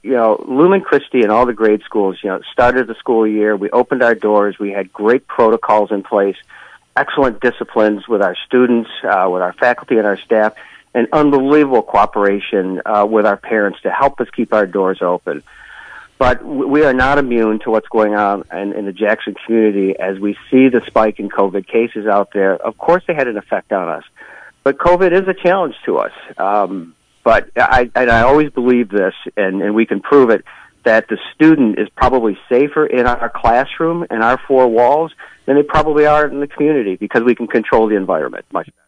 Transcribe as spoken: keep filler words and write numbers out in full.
you know, Lumen Christi and all the grade schools, you know, started the school year. We opened our doors. We had great protocols in place, excellent disciplines with our students, uh, with our faculty and our staff, and unbelievable cooperation uh, with our parents to help us keep our doors open. But we are not immune to what's going on in, in the Jackson community as we see the spike in COVID cases out there. Of course, they had an effect on us. But COVID is a challenge to us. Um, but I, and I always believe this, and, and we can prove it, that the student is probably safer in our classroom and our four walls than they probably are in the community because we can control the environment much better.